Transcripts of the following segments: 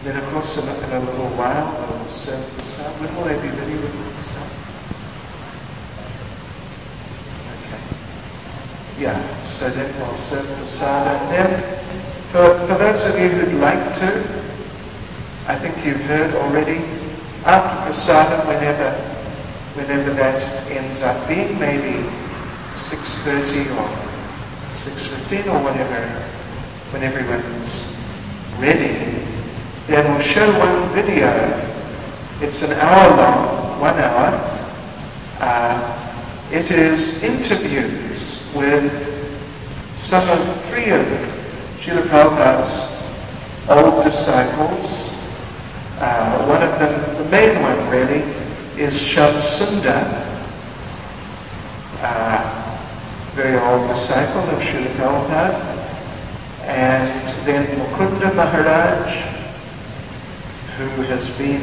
Then, of course, in a little while, we'll serve the prasadam. When will they be ready with the prasadam? Okay. Yeah, so then we'll serve the prasadam. Then, for those of you who'd like to, I think you've heard already, after prasadam, whenever that ends up being, maybe 6:30 or 6:15 or whatever, when everyone's ready, then we'll show one video. It's an hour long, 1 hour. It is interviews with three of Srila Prabhupada's old disciples. One of them, the main one really, is Shamsundar, very old disciple of Srila Prabhupada, and then Mukunda Maharaj, who has been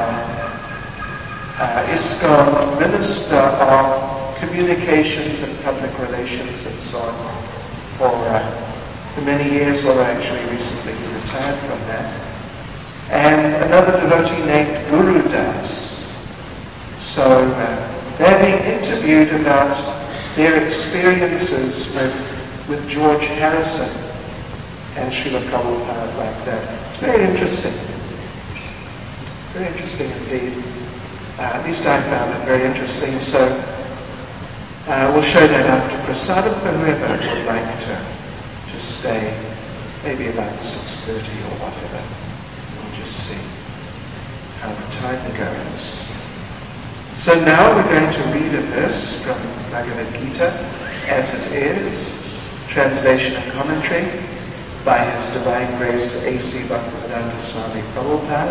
ISKCON Minister of Communications and Public Relations and so on for many years, although actually recently he retired from that. And another devotee named Guru Das. So they're being interviewed about their experiences with George Harrison and Srila Prabhupada like that. It's very interesting. Very interesting indeed. At least I found it very interesting. So we'll show that after prasadam for whoever would like to stay, maybe about 6:30 or whatever. We'll just see how the time goes. So now we're going to read a verse from Bhagavad Gita as it is, translation and commentary by His Divine Grace A.C. Bhaktivedanta Swami Prabhupada.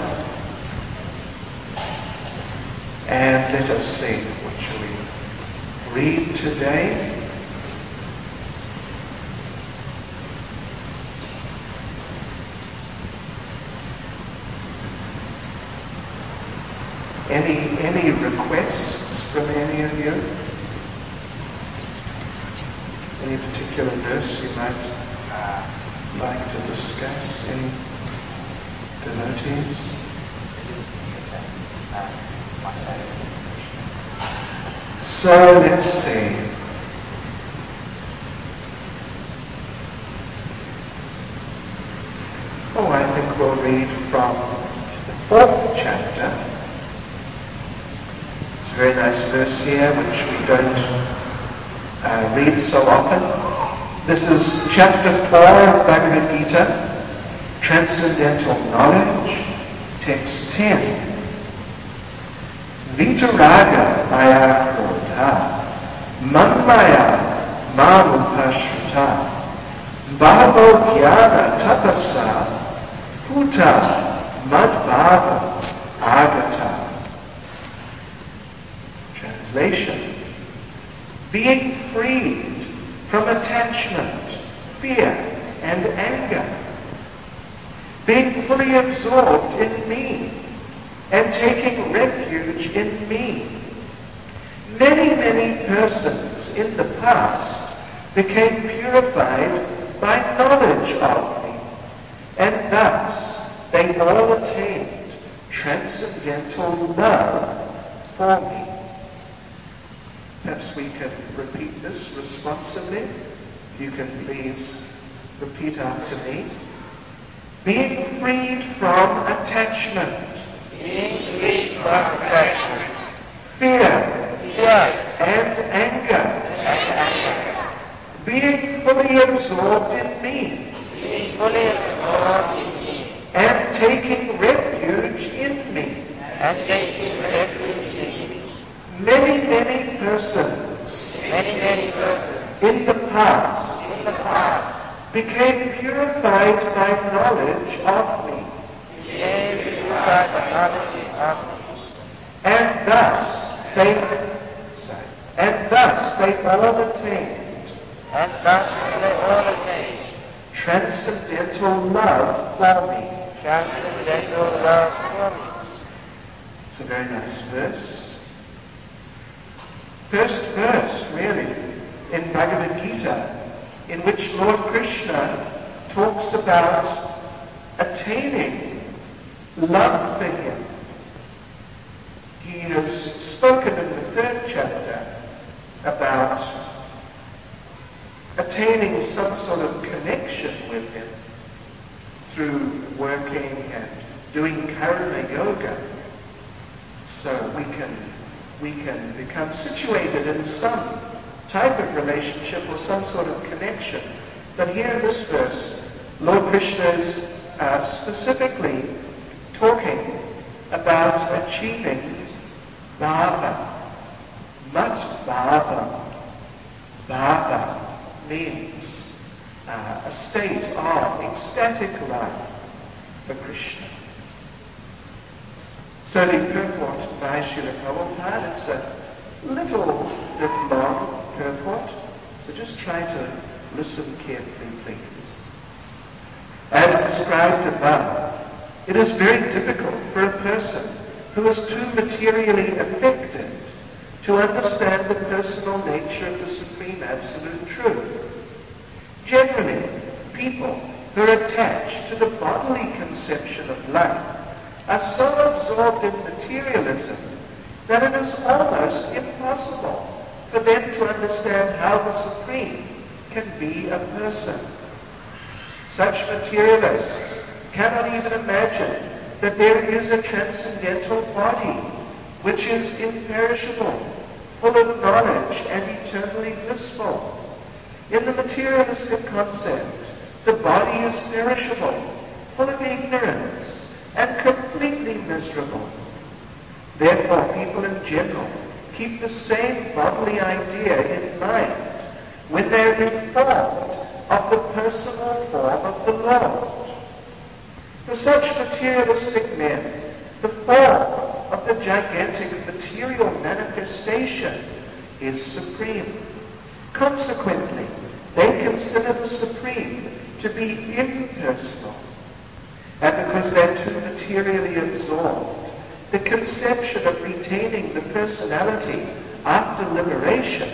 And let us see, what shall we read today? Any requests from any of you? Any particular verse you might like to discuss? Any devotees? So let's see. Oh, I think we'll read from the 4th chapter. It's a very nice verse here, which we don't read so often. This is chapter 4 of Bhagavad Gita, Transcendental Knowledge, text 10. Vitaraga maya krodha, manmaya mamupashruta, bhavo jnana tapasa, puta madbhava agata. Translation: being freed from attachment, fear, and anger, being fully absorbed in me, and taking refuge in me. Many persons in the past became purified by knowledge of me, and thus they all attained transcendental love for me. Perhaps we can repeat this responsibly. If you can please repeat after me. Being freed from attachment, fear, and anger, being fully absorbed in me, and taking refuge in me. Many persons in the past became purified by knowledge of me. And thus they all attained transcendental love for me. It's a very nice verse. First verse, really, in Bhagavad Gita, in which Lord Krishna talks about attaining love for him. He has spoken in the 3rd chapter about attaining some sort of connection with him through working and doing karma yoga, so we can become situated in some type of relationship or some sort of connection. But here in this verse, Lord Krishna is specifically talking about achieving bhava, mat bhava. Bhava means a state of ecstatic love for Krishna. So the purport by Srila Prabhupada, it's a little bit long purport, so just try to listen carefully, please. As described above, it is very difficult for a person who is too materially affected to understand the personal nature of the Supreme Absolute Truth. Generally, people who are attached to the bodily conception of life are so absorbed in materialism that it is almost impossible for them to understand how the Supreme can be a person. Such materialists cannot even imagine that there is a transcendental body which is imperishable, full of knowledge and eternally blissful. In the materialistic concept, the body is perishable, full of ignorance, and completely miserable. Therefore, people in general keep the same bodily idea in mind when they are informed of the personal form of the Lord. For such materialistic men, the form of the gigantic material manifestation is supreme. Consequently, they consider the Supreme to be impersonal. And because they're too materially absorbed, the conception of retaining the personality after liberation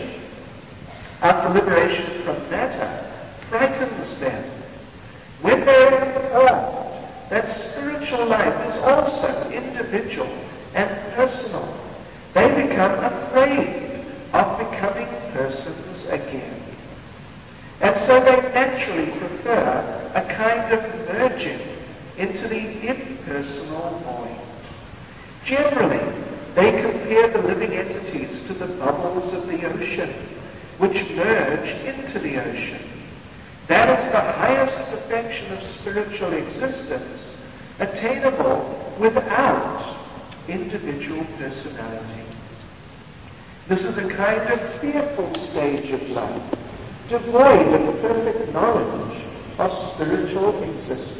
from matter, frightens them. When they're informed that spiritual life is also individual and personal, they become afraid of becoming persons again. And so they naturally prefer a kind of merging into the impersonal void. Generally, they compare the living entities to the bubbles of the ocean, which merge into the ocean. That is the highest perfection of spiritual existence, attainable without individual personality. This is a kind of fearful stage of life, devoid of perfect knowledge of spiritual existence.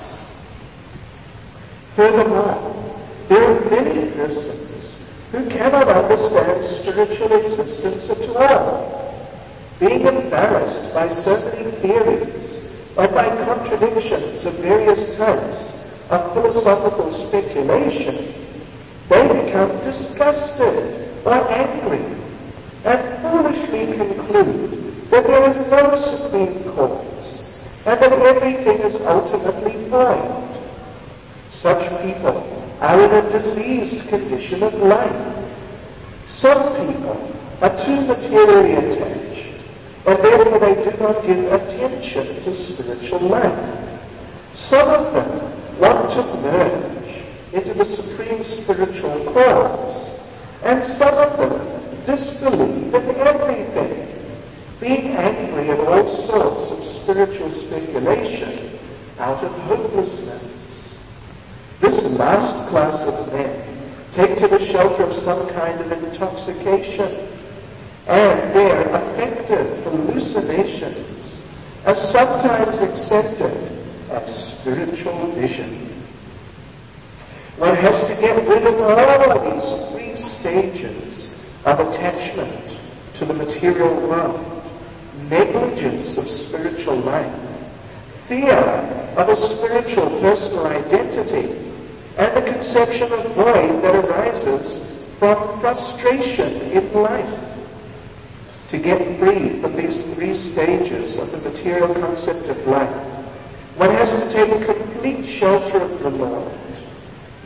Furthermore, there are many persons who cannot understand spiritual existence at all, being embarrassed by so many theories or by contradictions of various types of philosophical speculation. They become disgusted or angry and foolishly conclude that there is no supreme cause and that everything is ultimately void. Such people are in a diseased condition of life. Some people are too materially attached, and therefore they do not give attention to spiritual life. Some of them want to merge into the supreme spiritual cause, and some of them disbelieve in everything, being angry at all sorts of spiritual speculation out of hopelessness. This last class of men take to the shelter of some kind of intoxication, and their affective hallucinations are sometimes accepted as spiritual vision. One has to get rid of all of these three stages of attachment to the material world: negligence of spiritual life, fear of a spiritual personal identity, and the conception of void that arises from frustration in life. To get free from these three stages of the material concept of life, one has to take complete shelter of the Lord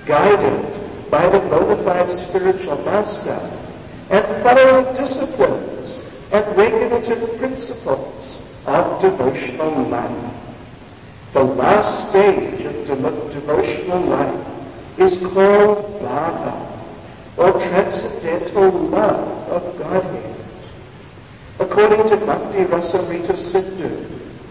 guided by the bona fide spiritual master, and following disciplines and regulative principles of devotional life. The last stage of devotional life is called bhava, or transcendental love of Godhead. According to Bhakti Rasamrita Sindhu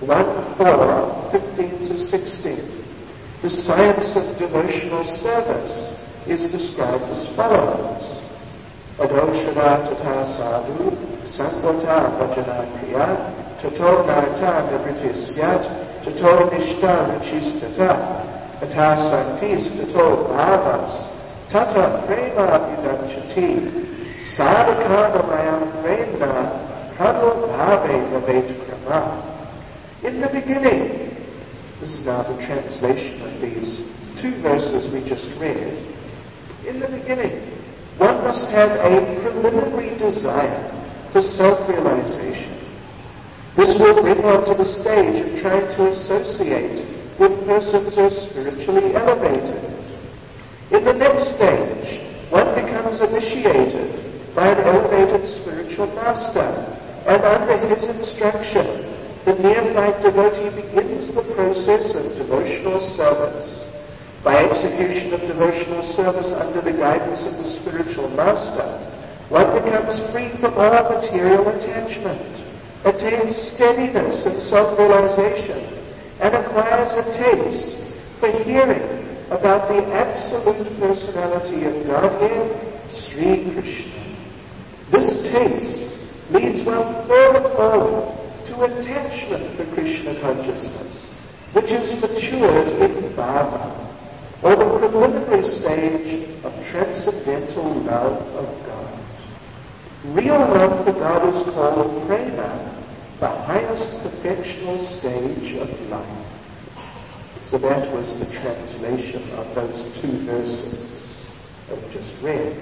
1:4-15-16, the science of devotional service is described as follows. Adoshana tata sadhu, sankota vajana kriya, tato narta nivritis tato nishta ruchistata, ata sanktis tato bhavas, tata prema vidanchati, sadhakanamayam prema, kado bhave navet krama. In the beginning, this is now the translation of these two verses we just read. In the beginning, one must have a preliminary desire for self-realization. This will bring one to the stage of trying to associate with persons who are spiritually elevated. In the next stage, one becomes initiated by an elevated spiritual master, and under his instruction, the neophyte devotee begins the process of devotional service. By execution of devotional service under the guidance of the spiritual master, one becomes free from all material attachment, attains steadiness and self-realization, and acquires a taste for hearing about the absolute personality of Godhead, Sri Krishna. This taste leads one further forward to attachment for Krishna consciousness, which is matured in bhava, or the preliminary stage of transcendental love of God. Real love for God is called prema, the highest perfectional stage of life. So that was the translation of those two verses that we just read.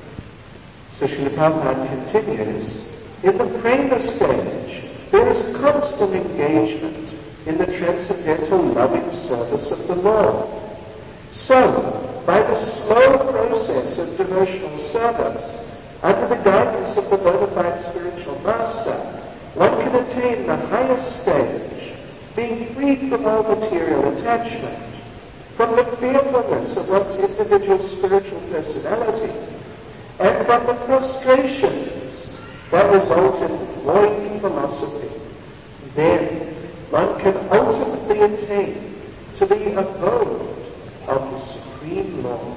So Srila Prabhupada continues, in the prema stage, there is constant engagement in the transcendental loving service of the Lord. So, by the slow process of devotional service, under the guidance of the bona fide spiritual master, one can attain the highest stage, being freed from all material attachment, from the fearfulness of one's individual spiritual personality, and from the frustrations that result in void philosophy. Then one can ultimately attain to the abode of the Supreme Lord.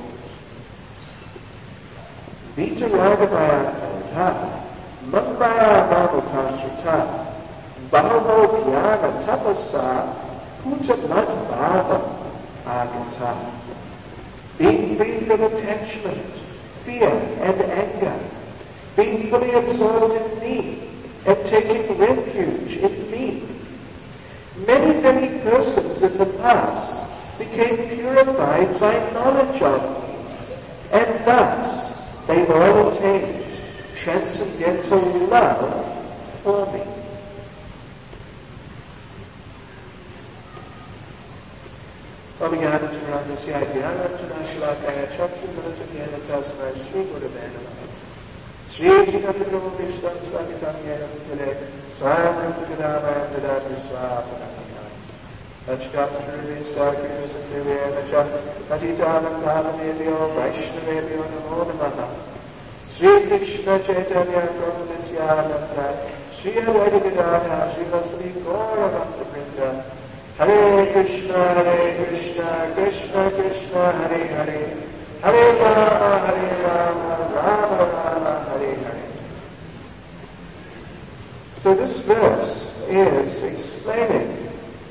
Vitaragavaya kanta, mambaya bhavukashita, bhavo jnana tapasa, putamat bhava agata. Being free from attachment, fear, and anger, being fully absorbed in me, and taking refuge in me. Many persons in the past became purified by knowledge of me, and thus they all attained transcendental love for me. Sri Krishna Chaitanya Prabhu Nityananda, Sri Advaita Gadadhara, Sri Vasudeva Gaura Bhakta-vrinda, Hare Krishna, Krishna Krishna, Hare Hare, Hare Rama, Rama Rama, Hare Hare. So this verse is explaining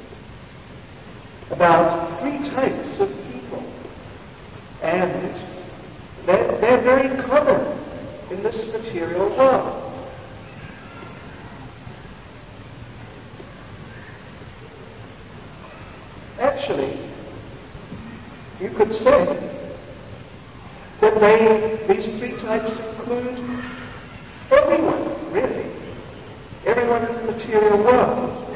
about three types of people, and they're very common in this material world. Actually, you could say that these three types include everyone, really. Everyone in the material world.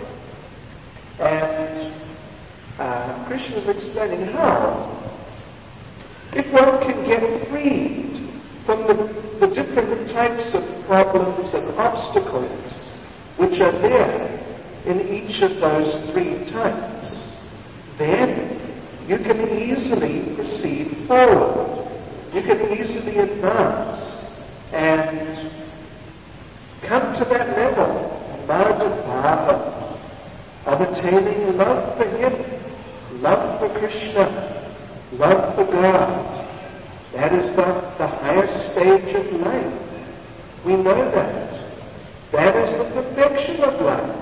And Krishna is explaining how. if one can get freed from the different types of problems and obstacles which are there in each of those three types, then you can easily proceed forward. You can easily advance and come to that level, Madhava, of attaining love for Him, love for Krishna, love for God. That is the highest stage of life. We know that. That is the perfection of life.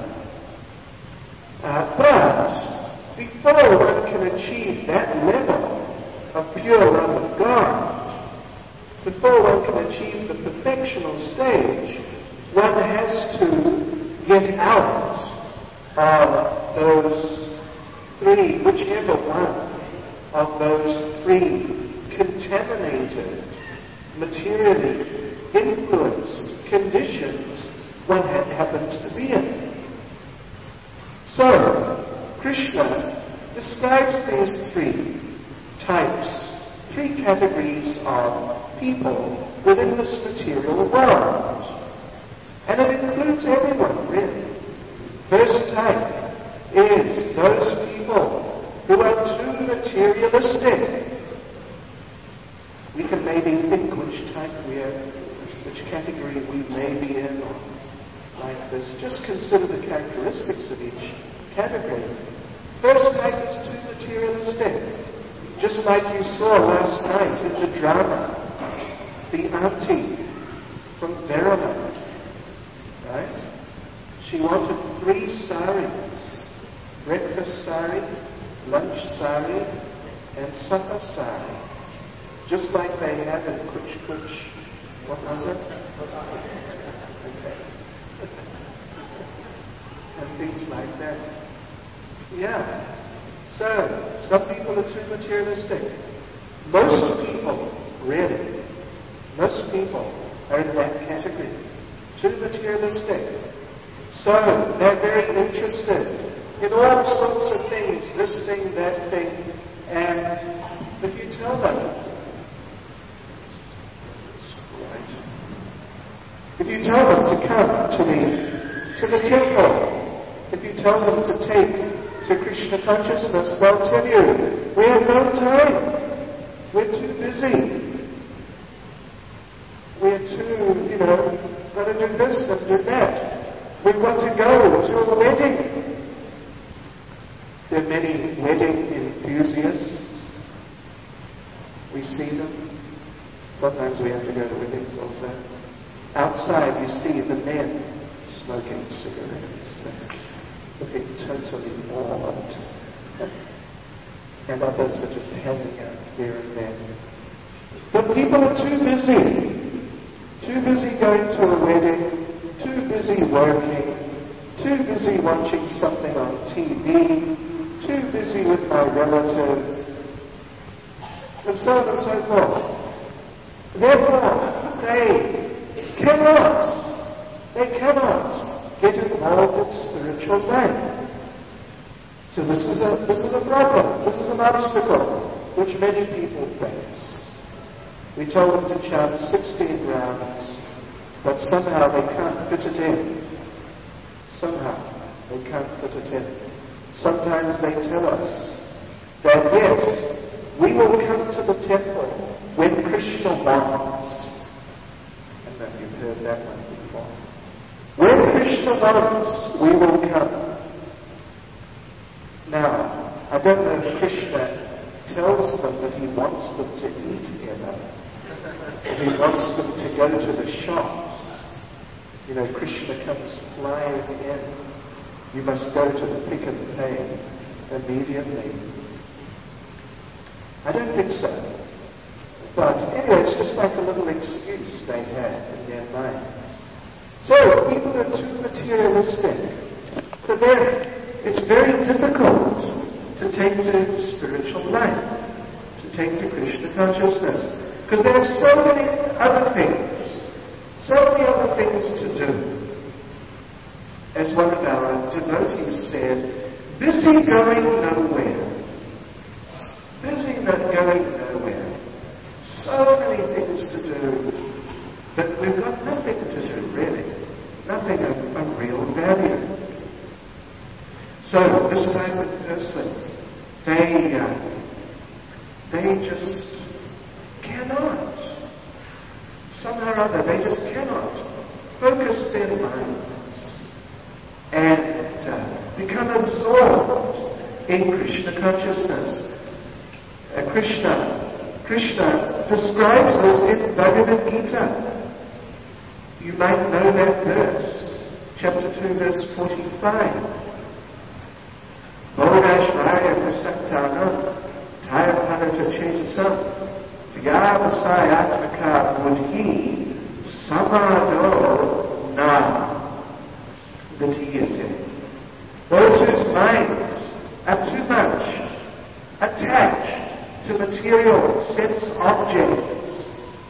But before one can achieve that level of pure love of God, before one can achieve the perfectional stage, one has to get out of those three, whichever one of those three contaminated, materially influenced conditions one happens to be in. So, Krishna describes these three types, three categories of people within this material world. And it includes everyone, really. First type is those people who are too materialistic. We can maybe think which type which category we may be in, or like this. Just consider the characteristics of each category. First type is too materialistic. Just like you saw last night in the drama, the auntie from Verona, right? She wanted 3 saris: breakfast sari, lunch sari, and supper sari. Just like they have in Kuch Kuch, what was it? Okay. And things like that. Yeah. So, some people are too materialistic. Most people, really, most people are in that category. Too materialistic. So, they're very interested in all sorts of things, this thing, that thing, and if you tell them, if you tell them to come to the temple, if you tell them to take to Krishna consciousness, they'll tell you, we have no time. We're too busy. We're too, got to do this and do that. We want to go to a wedding. There are many wedding enthusiasts. We see them. Sometimes we have to go to weddings also. Outside you see the men smoking cigarettes, looking totally awed, and others are just hanging out here and there. But people are too busy going to a wedding, too busy working, too busy watching something on TV, too busy with my relatives, and so on and so forth. Therefore, they cannot get involved in spiritual life. So this is a problem. This is an obstacle which many people face. We told them to chant 16 rounds, but somehow they can't fit it in. Sometimes they tell us that yes, we will come to the temple when Krishna wants. And that you've heard that one before. When Krishna wants, we will come. Now, I don't know if Krishna tells them that he wants them to eat ever. He wants them to go to the shops. Krishna comes flying in. You must go to the pick and pay immediately. I don't think so. But anyway, it's just like a little excuse they have in their minds. So, people are too materialistic. For them, it's very difficult to take to spiritual life, to take to Krishna consciousness. Because there are so many other things to do. As one of our devotees said, busy going nowhere. Busy not going nowhere. they just cannot. Somehow or other, they just cannot focus their minds and become absorbed in Krishna consciousness. Krishna describes this in Bhagavad Gita. You might know that verse, chapter 2, verse 45. Bodhashvaya prasaktanam tayabharata chetasam Vyavasayatmaka buddhi samado na vidiyate. Those whose minds are too much attached to material sense objects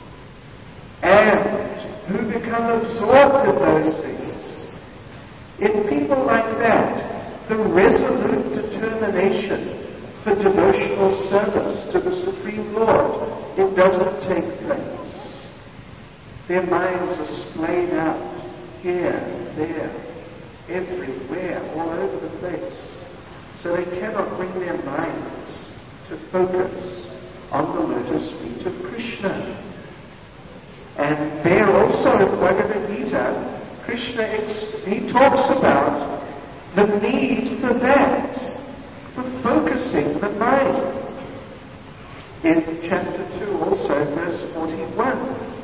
and who become absorbed in those things. In people like that, the resolute determination for devotional service to the Supreme Lord, it doesn't take place. Their minds are splayed out here, there, everywhere, all over the place. So they cannot bring their minds to focus on the lotus feet of Krishna. And there also in Bhagavad Gita, Krishna, he talks about the need for that, for focusing the mind. In chapter 2 also, verse 41.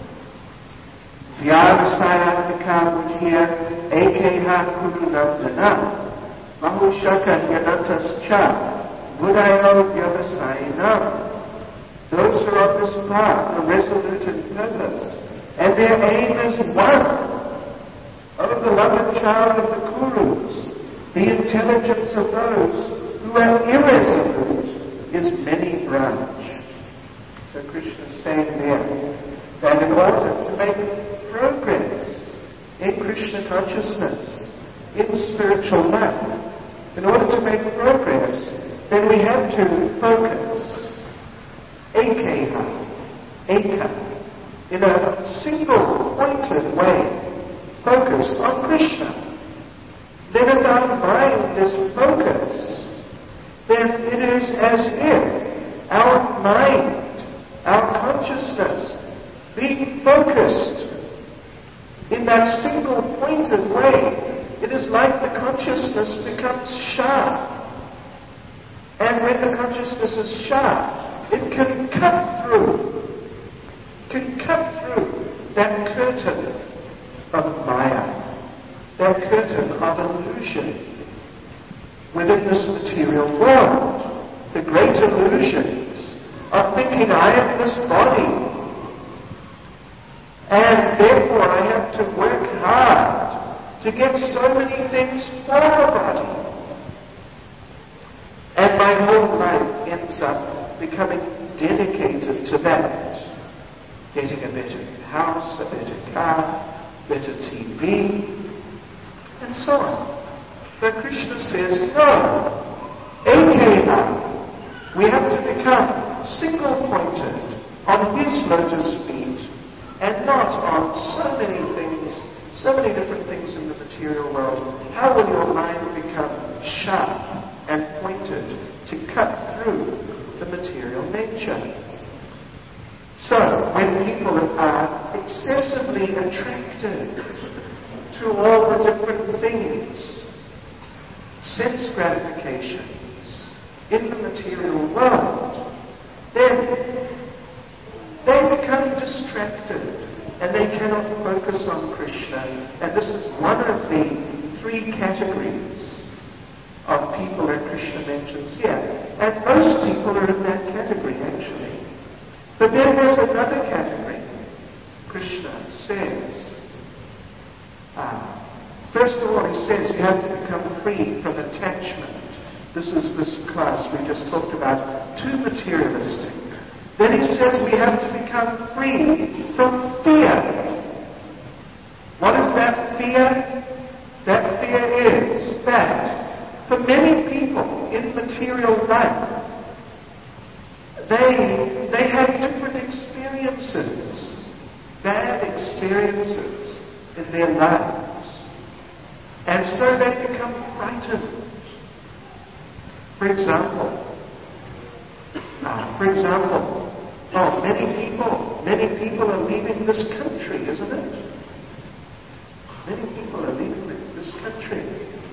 Vyavasayatmaka buddhiya ekeha kurunandana mahushaka yanatascha buddhayo vyavasayinam. Those who are of this path are resolute in purpose, and their aim is one. O beloved child of the Kurus, the intelligence of those who are irresolute is many branched. So Krishna is saying there that in order to make progress in Krishna consciousness, in spiritual life, in order to make progress, then we have to focus eka, in a single pointed way, focused on Krishna. Then if our mind is focused, then it is as if our mind, our consciousness, being focused in that single pointed way, it is like the consciousness becomes sharp. And when the consciousness is sharp, it can cut through that curtain of Maya, that curtain of illusion within this material world. The great illusions of thinking I am this body, and therefore I have to work hard to get so many things for the body. And my whole life ends up becoming dedicated to that. Getting a better house, a better car, better TV, and so on. But Krishna says, no, ekena, we have to become single-pointed on his lotus feet and not on so many things, so many different things in the material world. How will your mind become sharp and pointed to cut through the material nature? So, when people are excessively attracted to all the different things, sense gratifications in the material world, then they become distracted and they cannot focus on Krishna. And this is one of the three categories of people that Krishna mentions here. And most people are in that category, actually. But then there's another category. Krishna says, first of all, he says you have to become free from attachment. This is this class we just talked about, too materialistic. Then he says we have to become free from fear. What is that fear? That fear is that for many people in material life, they have different experiences, bad experiences in their lives. And so they become frightened. For example, For example, many people are leaving this country, isn't it? Many people are leaving this country.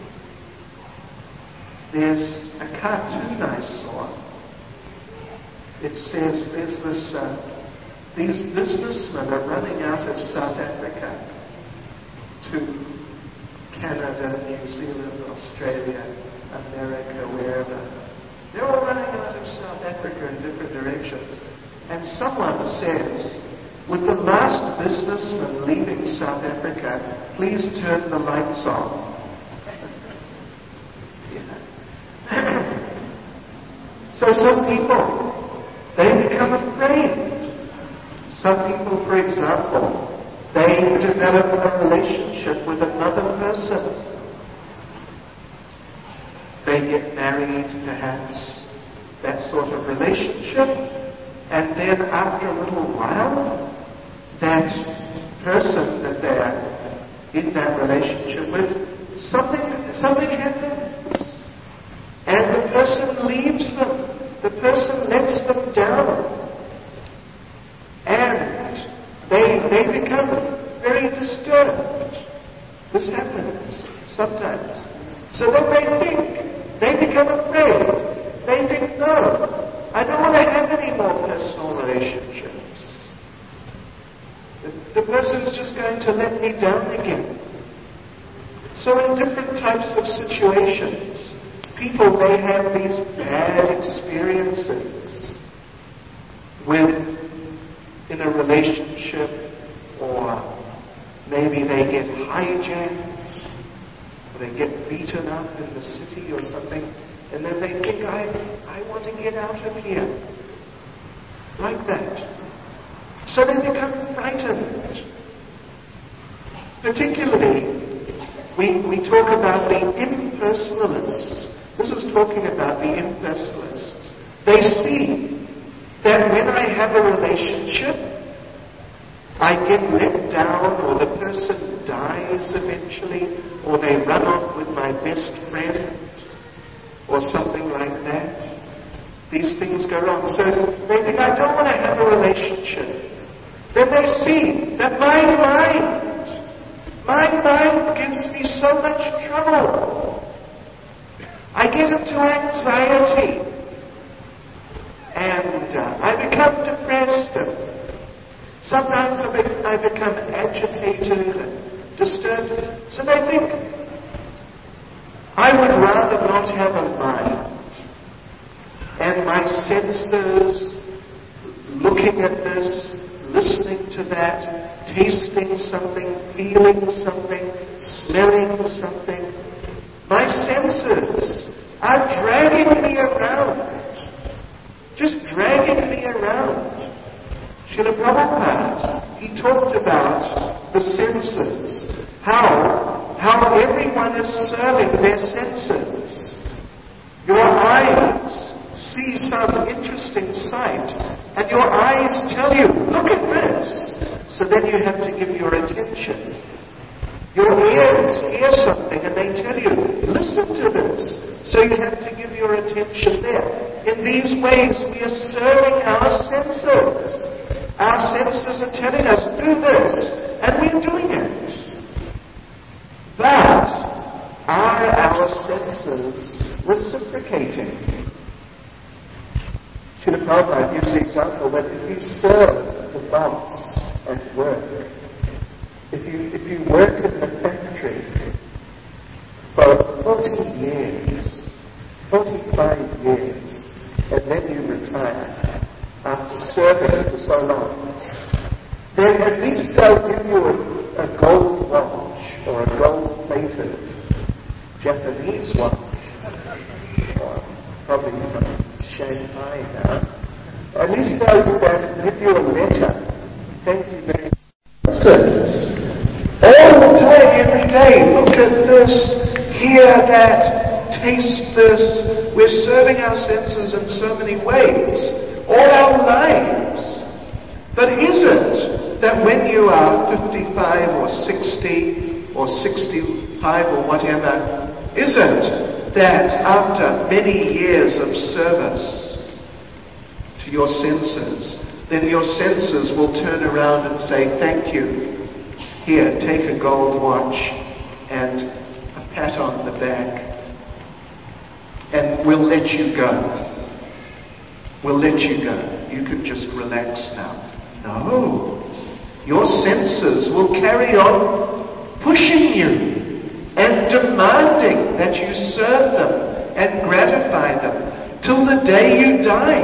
There's a cartoon I saw. It says there's this, these businessmen are running out of South Africa to Canada, New Zealand, Australia, America, wherever. They're all running out of South Africa in different directions. And someone says, with the last businessman leaving South Africa, please turn the lights on. So some people, they become afraid. Some people, for example, they develop a relationship with another person. They get married, perhaps, that sort of relationship, and then after a little while, that person that they're in that relationship with, something happens, and the person leaves them. The person lets them down, and they become very disturbed. This happens sometimes. So then they become afraid. They think, no, I don't want to have any more personal relationships. The person's just going to let me down again. So in different types of situations, people may have these bad experiences in a relationship, or maybe they get hijacked, or they get beaten up in the city or something, and then they think, I want to get out of here. Like that. So they become frightened. Particularly, we talk about the impersonalists. This is talking about the impersonalists. They see that when I have a relationship, I get let down, or the person dies eventually, or they run off with my best friend, or something like that. These things go wrong. So they think, I don't want to have a relationship. Then they see that my mind gives me so much trouble. I get into anxiety, and I become depressed, and sometimes I become agitated and disturbed. So they think, I would rather not have a mind, and my senses, looking at this, listening to that, tasting something, feeling something, smelling something, my senses are dragging me around, just dragging me around. Srila Prabhupada, he talked about the senses, how everyone is serving their senses. Your eyes see some interesting sight, and your eyes tell you, look at this. So then you have to give your attention. Your ears hear something and they tell you, listen to this. So you have to give your attention there. In these ways, we are serving our senses. Our senses are telling us, do this, and we're doing it. But are our senses reciprocating? Srila Prabhupada gives the example that if you serve the boss at work, if you work in the factory for 40 years, 45 years, and then you retire after serving for so long, then at least they'll give you a gold watch or a gold-plated Japanese watch, or probably from Shanghai now. At least they'll give you a letter. Thank you very much. All the time, every day, look at this, hear that, taste this. We're serving our senses in so many ways, all our lives. But is it that when you are 55 or 60 or 65 or whatever, is it that after many years of service, to your senses, then your senses will turn around and say, thank you. Here, take a gold watch and a pat on the back, and we'll let you go. We'll let you go. You can just relax now. No. Your senses will carry on pushing you and demanding that you serve them and gratify them till the day you die.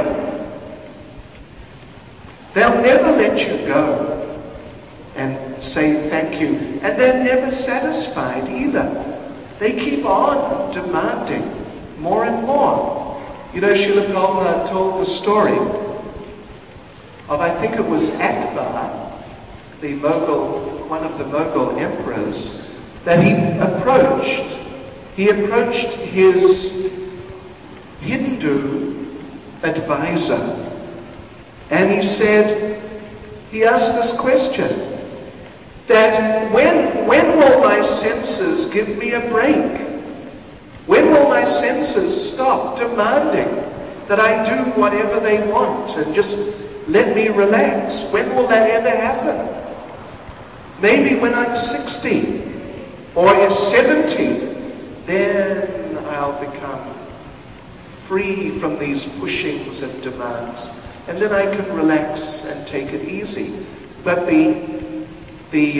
They'll never let you go and say thank you. And they're never satisfied either. They keep on demanding more and more. You know, Srila Prabhupada told the story of, I think it was Akbar, the Mughal, one of the Mughal emperors, that he approached his Hindu advisor, and he asked this question, that when will my senses give me a break? When will my senses stop demanding that I do whatever they want and just let me relax? When will that ever happen? Maybe when I'm 60 or 70, then I'll become free from these pushings and demands, and then I can relax and take it easy. But the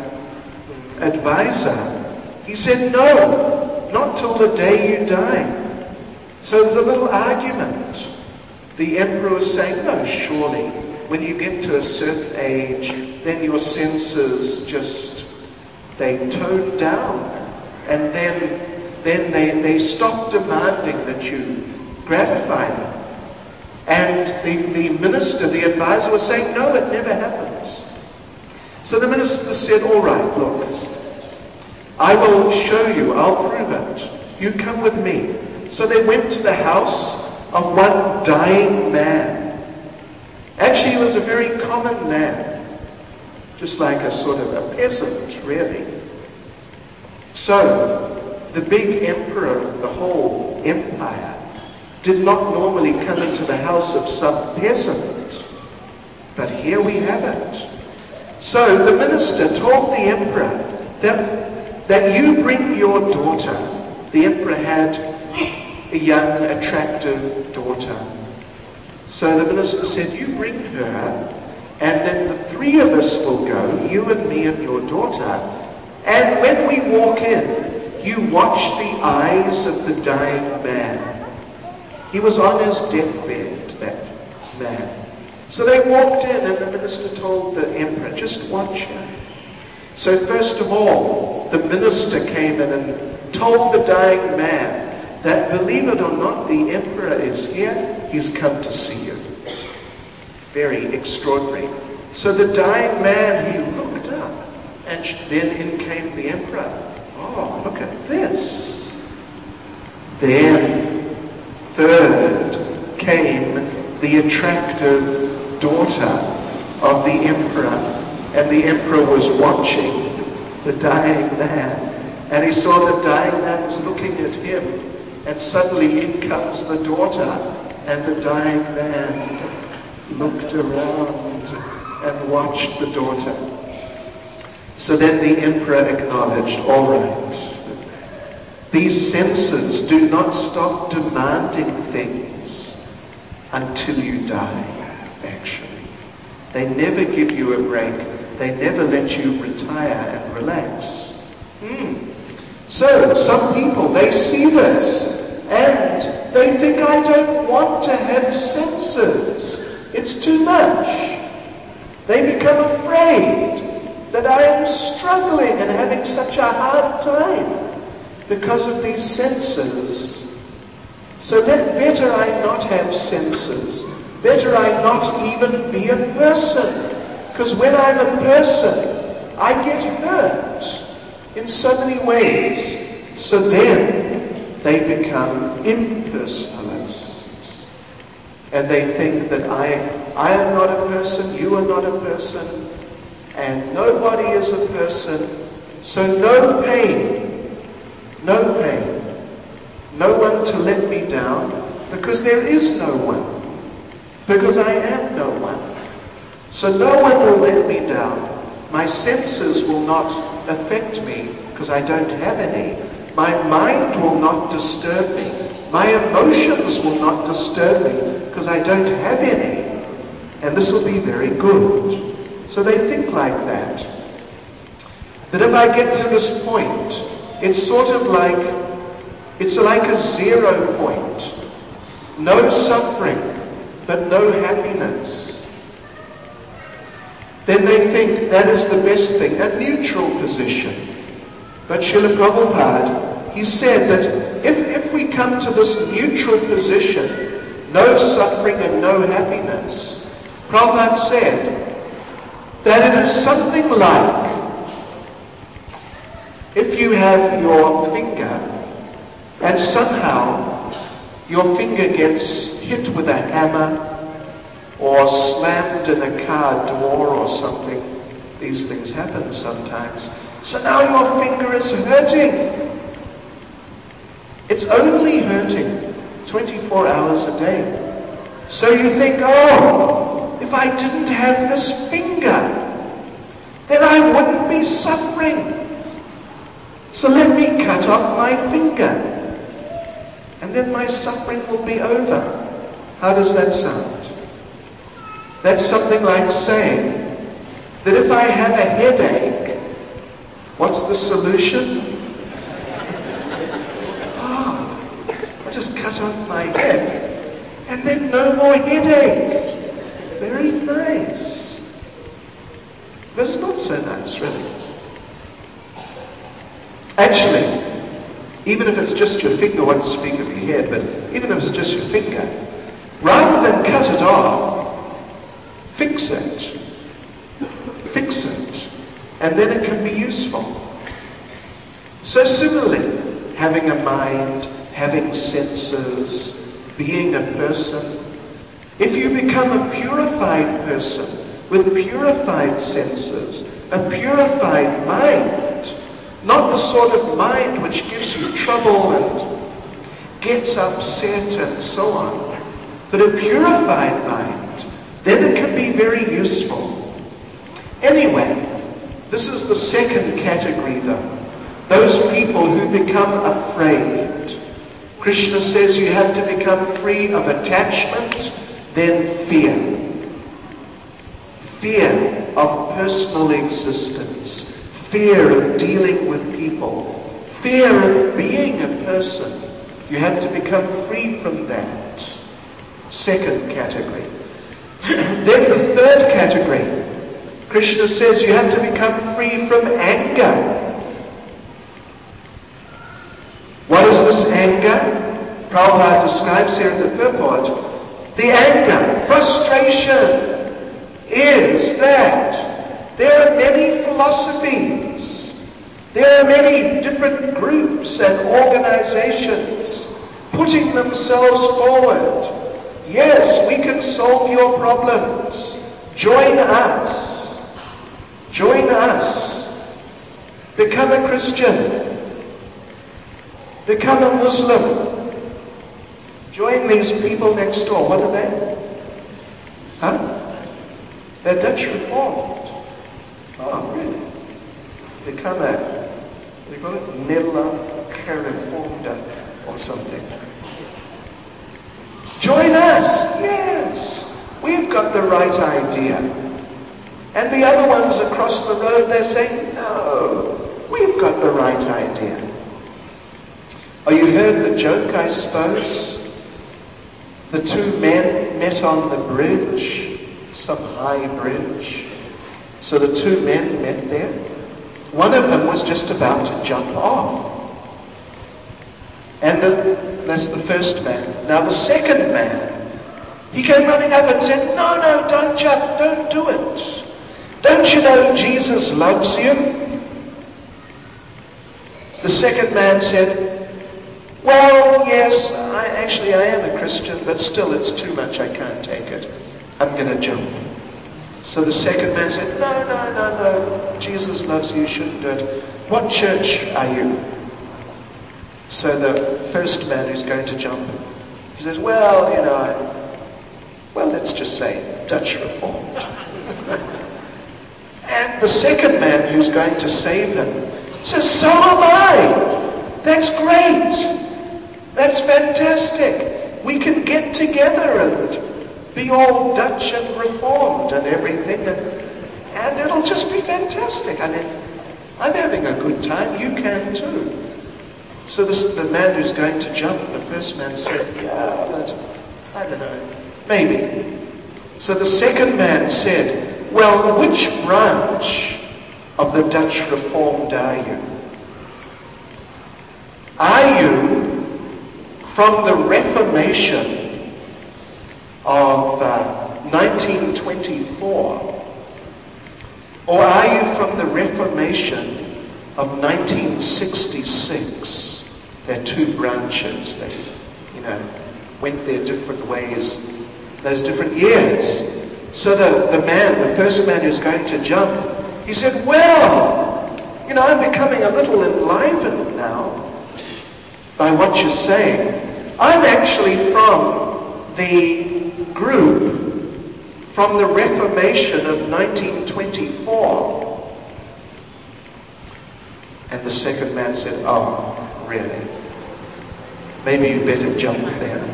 advisor, he said, no, not till the day you die. So there's a little argument. The emperor was saying, no, surely, when you get to a certain age, then your senses they tone down, and then they stop demanding that you gratify them. And the minister, the advisor, was saying, no, it never happens. So the minister said, all right, look, I will show you, I'll prove it. You come with me. So they went to the house of one dying man. Actually, he was a very common man, just like a sort of a peasant, really. So the big emperor of the whole empire did not normally come into the house of some peasant. But here we have it. So the minister told the emperor that you bring your daughter. The emperor had a young, attractive daughter. So the minister said, you bring her, and then the three of us will go, you and me and your daughter, and when we walk in, you watch the eyes of the dying man. He was on his deathbed, that man. So they walked in, and the minister told the emperor, just watch her. So first of all, the minister came in and told the dying man that, believe it or not, the emperor is here, he's come to see you. Very extraordinary. So the dying man, he looked up, and then in came the emperor. Oh, look at this. Then, third, came the attractive daughter of the emperor, and the emperor was watching the dying man, and he saw the dying man was looking at him, and suddenly in comes the daughter, and the dying man looked around and watched the daughter. So then the emperor acknowledged, all right, these senses do not stop demanding things until you die, actually. They never give you a break. They never let you retire and relax. So some people, they see this and they think, I don't want to have senses. It's too much. They become afraid that I am struggling and having such a hard time because of these senses. So then better I not have senses. Better I not even be a person. Because when I'm a person, I get hurt in so many ways. So then they become impersonalists. And they think that I am not a person, you are not a person, and nobody is a person. So no pain, no one to let me down, because there is no one. because I am no one. So no one will let me down. My senses will not affect me because I don't have any. My mind will not disturb me. My emotions will not disturb me because I don't have any. And this will be very good. So they think like that. That if I get to this point, it's sort of like, it's like a 0 point. No suffering, but no happiness. Then they think that is the best thing, a neutral position. But Srila Prabhupada, he said that if we come to this neutral position, no suffering and no happiness, Prabhupada said that it is something like if you have your finger and somehow your finger gets hit with a hammer or slammed in a car door or something. These things happen sometimes. So now your finger is hurting. It's only hurting 24 hours a day. So you think, oh, if I didn't have this finger, then I wouldn't be suffering. So let me cut off my finger, and then my suffering will be over. How does that sound? That's something like saying that if I have a headache, what's the solution? I just cut off my head, and then no more headaches. Very nice. But it's not so nice, really. Actually, even if it's just your finger, I won't speak of your head, but even if it's just your finger, rather than cut it off, fix it. Fix it. And then it can be useful. So similarly, having a mind, having senses, being a person, if you become a purified person with purified senses, a purified mind, not the sort of mind which gives you trouble and gets upset and so on, but a purified mind, then it can be very useful. Anyway, this is the second category though. Those people who become afraid. Krishna says you have to become free of attachment, then fear. Fear of personal existence. Fear of dealing with people. Fear of being a person. You have to become free from that. Second category. Then the third category. Krishna says you have to become free from anger. What is this anger? Prabhupada describes here in the purport. The anger, frustration, is that there are many philosophies. There are many different groups and organizations putting themselves forward. Yes, we can solve your problems. Join us. Join us. Become a Christian. Become a Muslim. Join these people next door. What are they? Huh? They're Dutch Reformed. Oh, really? Become a, what do you call it? Nederland Gereformde or something. Join us. Yes. We've got the right idea. And the other ones across the road, they're saying, no, we've got the right idea. Oh, you heard the joke, I suppose? The two men met on the bridge, some high bridge. So the two men met there. One of them was just about to jump off. And that's the first man. Now the second man, he came running up and said, no, don't jump, don't do it. Don't you know Jesus loves you? The second man said, well, yes, I am a Christian, but still it's too much, I can't take it. I'm going to jump. So the second man said, no, Jesus loves you, you shouldn't do it. What church are you? So the first man who's going to jump, he says, well, Well, let's just say Dutch Reformed. And the second man who's going to save him says, so am I. That's great. That's fantastic. We can get together and be all Dutch and Reformed and everything, and it'll just be fantastic. I mean, I'm having a good time. You can too. So the man who's going to jump, the first man said, yeah, but I don't know, maybe. So the second man said, well, which branch of the Dutch Reformed are you? Are you from the Reformation of 1924? Or are you from the Reformation of 1966? There are two branches. They, went their different ways, those different years. So the first man who's going to jump, he said, well, I'm becoming a little enlivened now by what you're saying. I'm actually from the group from the Reformation of 1924. And the second man said, oh, really? Maybe you better jump then.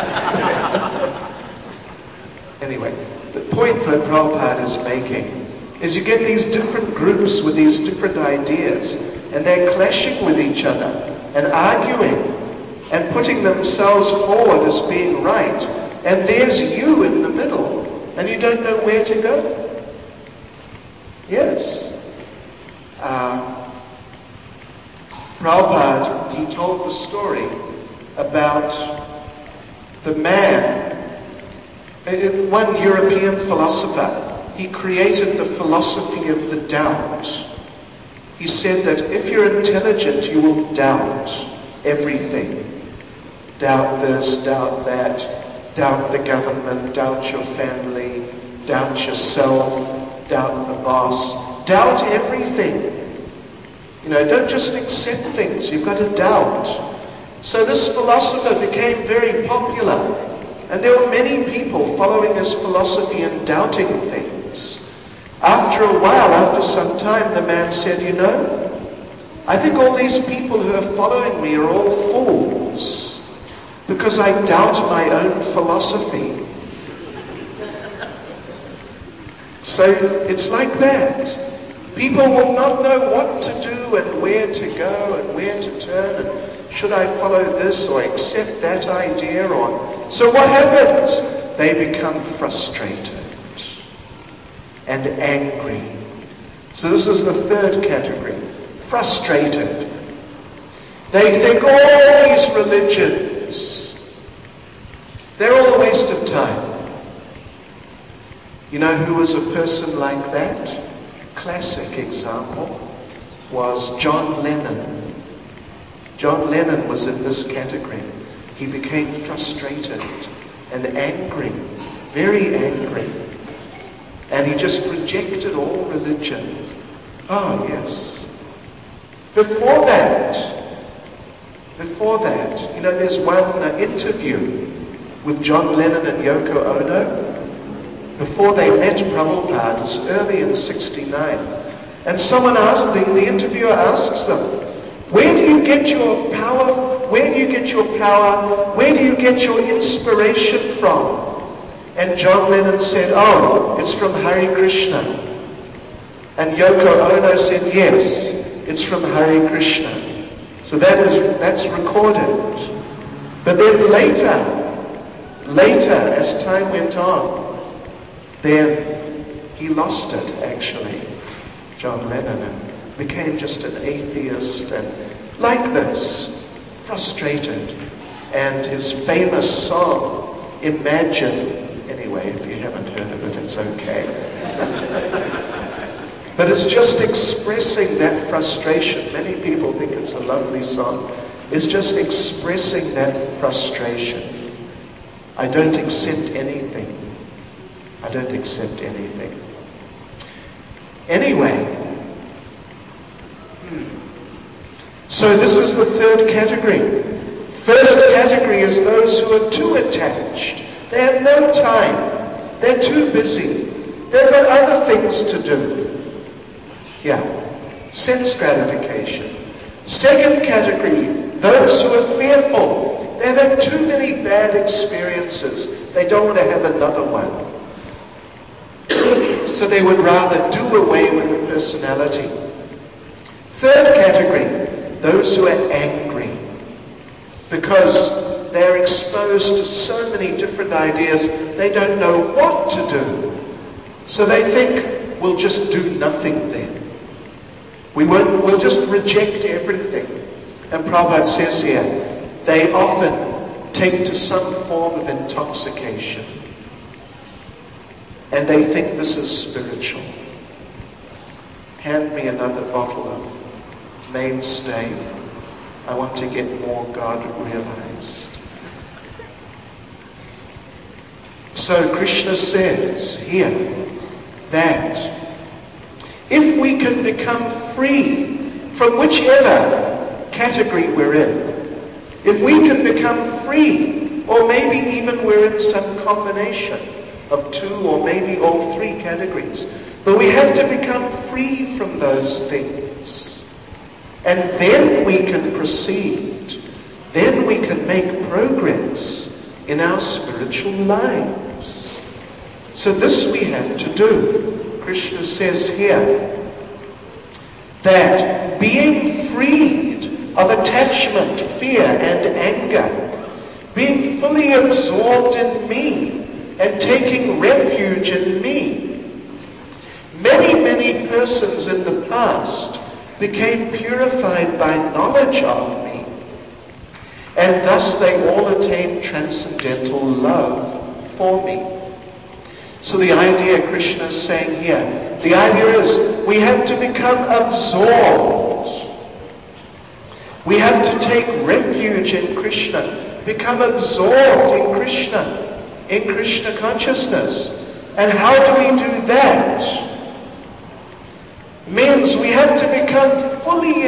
Anyway, the point that Prabhupada is making is you get these different groups with these different ideas, and they're clashing with each other and arguing and putting themselves forward as being right. And there's you in the middle, and you don't know where to go. Yes. Prabhupada, he told the story about the man, one European philosopher. He created the philosophy of the doubt. He said that if you're intelligent, you will doubt everything. Doubt this, doubt that, doubt the government, doubt your family, doubt yourself, doubt the boss, doubt everything. Don't just accept things, you've got to doubt. So this philosopher became very popular, and there were many people following his philosophy and doubting things. After a while, after some time, the man said, I think all these people who are following me are all fools, because I doubt my own philosophy. So it's like that. People will not know what to do and where to go and where to turn, and should I follow this or accept that idea, or... So what happens? They become frustrated and angry. So this is the third category. Frustrated. They think all these religions, they're all a waste of time. You know who was a person like that? Classic example was John Lennon. John Lennon was in this category. He became frustrated and angry, very angry. And he just rejected all religion. Oh, yes. Before that, there's one interview with John Lennon and Yoko Ono. Before they met Prabhupada, it's early in 69. And someone asked, the interviewer asks them, where do you get your power? Where do you get your power? Where do you get your inspiration from? And John Lennon said, oh, it's from Hare Krishna. And Yoko Ono said, yes, it's from Hare Krishna. So that's recorded. But then later, as time went on, then he lost it, actually, John Lennon, and became just an atheist and like this, frustrated. And his famous song, Imagine, anyway, if you haven't heard of it, it's okay. But it's just expressing that frustration. Many people think it's a lovely song. It's just expressing that frustration. I don't accept anything. I don't accept anything. Anyway, so this is the third category. First category is those who are too attached. They have no time They're too busy. They've got other things to do. Yeah, sense gratification. Second category, those who are fearful. They've had too many bad experiences. They don't want to have another one. So they would rather do away with the personality. Third category, those who are angry. Because they're exposed to so many different ideas, they don't know what to do. So they think, we'll just do nothing then. We'll just reject everything. And Prabhupada says here, they often take to some form of intoxication. And they think this is spiritual. Hand me another bottle of mainstay. I want to get more God realized. So Krishna says here that if we can become free from whichever category we're in, if we can become free, or maybe even we're in some combination of two or maybe all three categories, but we have to become free from those things. And then we can proceed. Then we can make progress in our spiritual lives. So this we have to do. Krishna says here that being freed of attachment, fear, and anger, being fully absorbed in me, and taking refuge in me. Many, many persons in the past became purified by knowledge of me, and thus they all attained transcendental love for me. So the idea Krishna is saying here, the idea is we have to become absorbed. We have to take refuge in Krishna, become absorbed in Krishna consciousness. And how do we do that? Means we have to become fully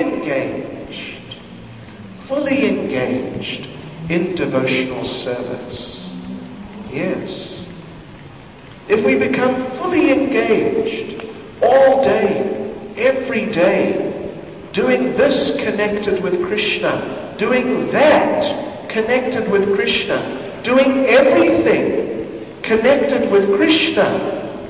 engaged in devotional service. Yes. If we become fully engaged all day, every day, doing this connected with Krishna, doing that connected with Krishna, doing everything connected with Krishna,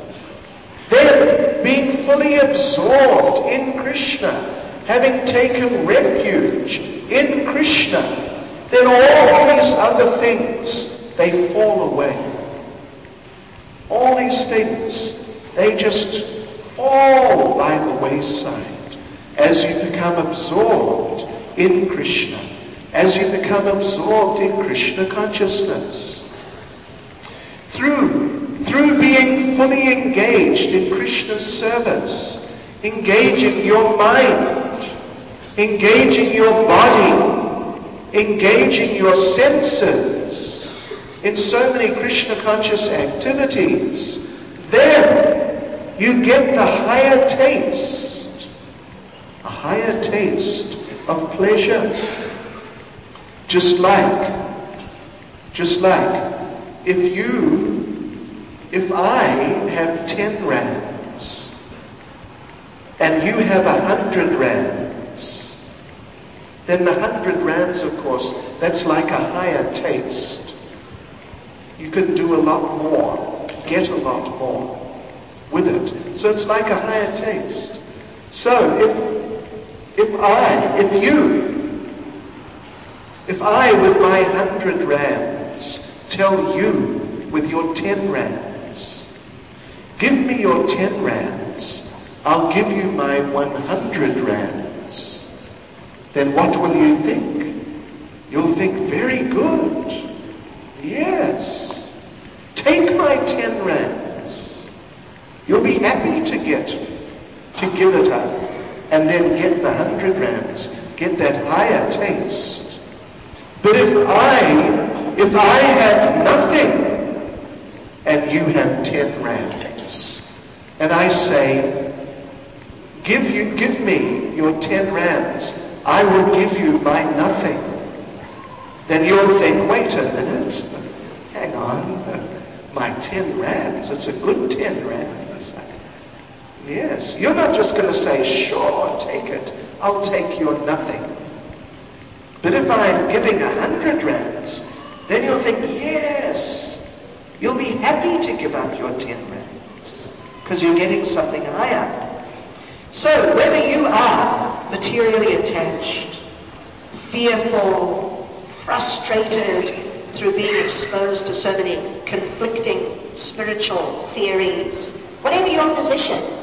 then being fully absorbed in Krishna, having taken refuge in Krishna, then all these other things, they fall away. All these things, they just fall by the wayside as you become absorbed in Krishna, as you become absorbed in Krishna consciousness. Through being fully engaged in Krishna's service, engaging your mind, engaging your body, engaging your senses in so many Krishna conscious activities, then you get the higher taste, a higher taste of pleasure. Just like if I have 10 rands and you have 100 rands, then the 100 rands, of course, that's like a higher taste. You can do a lot more, get a lot more with it. So it's like a higher taste. So if I with my 100 rands tell you with your 10 rands, give me your 10 rands, I'll give you my 100 rands, then what will you think? You'll think, very good. Yes. Take my 10 rands. You'll be happy to give it up, and then get the 100 rands, get that higher taste. But if I have nothing, and you have 10 rands, and I say, give me your 10 rands, I will give you my nothing, then you'll think, wait a minute, hang on, my 10 rands, it's a good 10 rand, you say. Yes, you're not just going to say, sure, take it, I'll take your nothing. But if I'm giving 100 rands, then you'll think, yes, you'll be happy to give up your 10 rands, because you're getting something higher. So whether you are materially attached, fearful, frustrated through being exposed to so many conflicting spiritual theories, whatever your position,